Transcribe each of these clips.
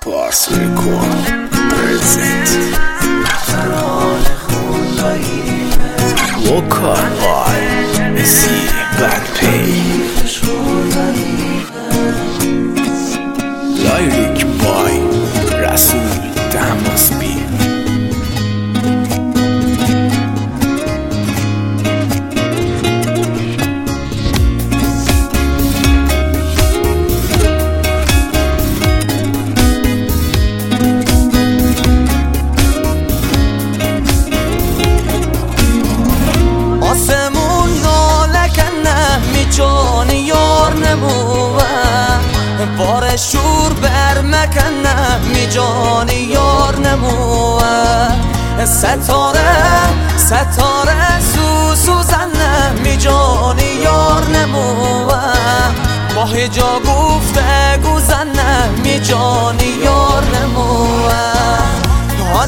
Pars Record present Vocal by Messi Backpay Lyric by Rasul Damasbi جان یار نموه بار شور بر مکنه می جان یار نموه ستاره سوزنه می جان یار نموه ماه جا گفته گوزنه می جان یار نموه ها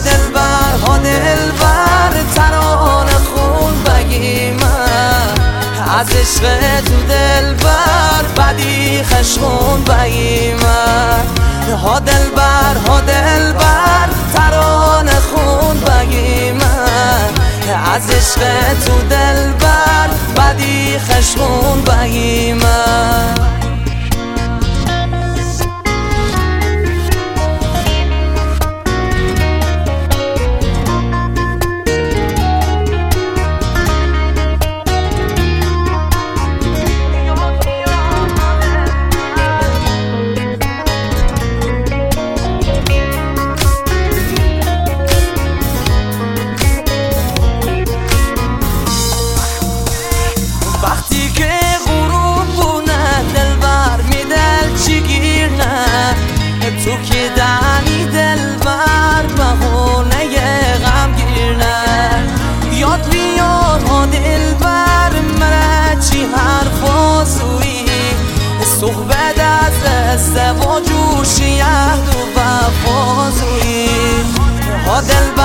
دلبر ترانه خون بگیمه از عشق تو دلبر بدی خشمون بگیمه ها دلبر ترانه خون بگیمه از عشق تو دلبر بدی خشمون بگیمه تو که دنی دلبر بهونه غم گیرنه یاد بیار ها دلبر مرا چی حرف آزویی صحبت از ازدواج و شیهد و وفازویی ها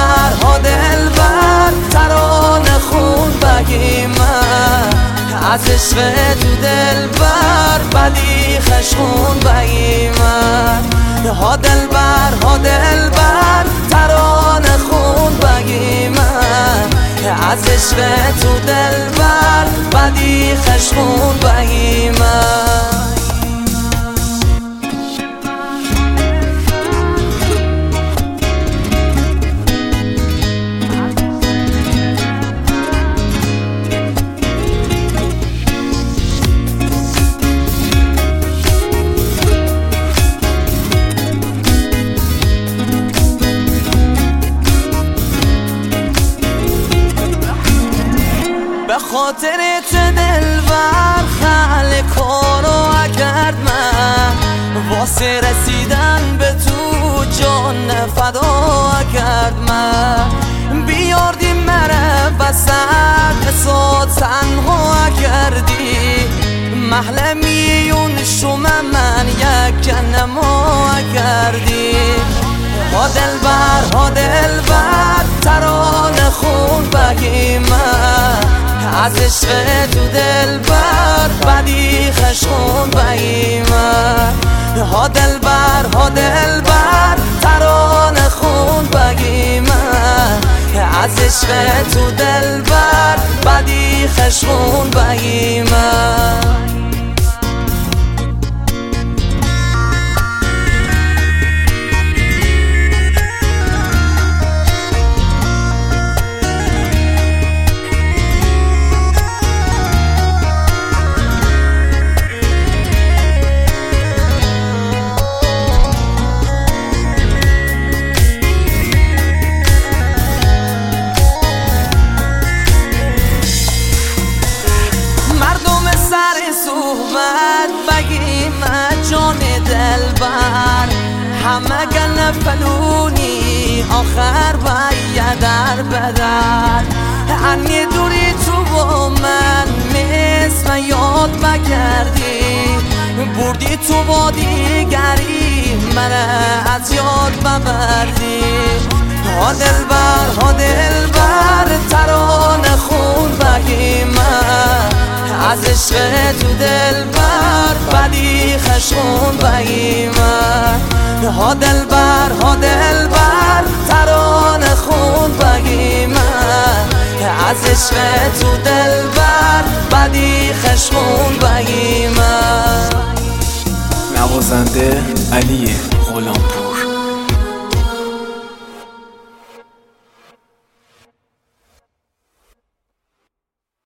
دلبر ترانه خون بگیمه از عشق تو دلبر بدی خشمون بگیمه ها دلبر ترانه خون بگیمه از عشق تو دلبر بدی خشمون بگیمه به خاطر دلبر خل کارو کرد من واسه رسیدن به تو جان فدا کرد من بیاردی مره وسط حساد تنها کردی محل میون شما من یک نما کردی ها دلبر ترانه خون بگیمه از عشق تو دلبر بدی خشمون بگیمه ها دلبر ترانه خون بگیمه از عشق تو دلبر بدی خشمون بگیمه جان دلبر همه گل فلونی آخر باید در بدر انی دوری تو با من مثل یاد بکردی بردی تو با دیگری من از یاد ببردی ها دلبر ترانه خون بگیمه از عشق تو دلبر بدی خشمون بگیمه ها دلبر ترانه خون بگی من از عشق تو دلبر بدی خشخون بگی من. نوازنده علی غلامپور.